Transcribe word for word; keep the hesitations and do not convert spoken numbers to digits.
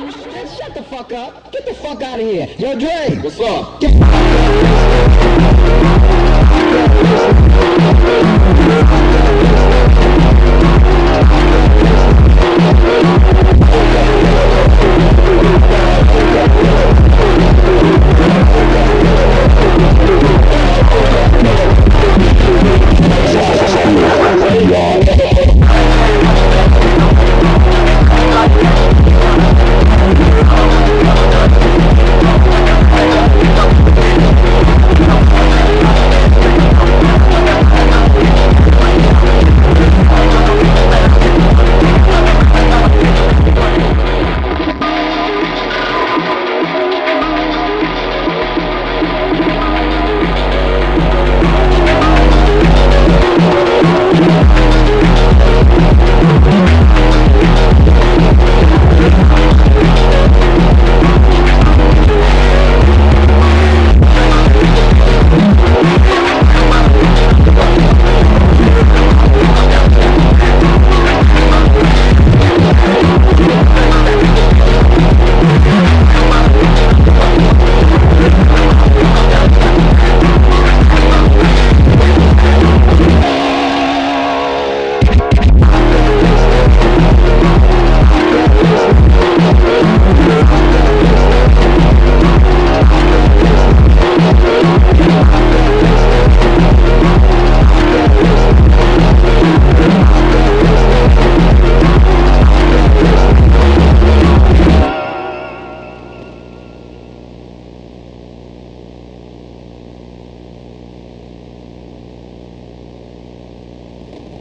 Man, shut the fuck up. Get the fuck out of here. Yo, Dre. What's up? Get the fuck out of here.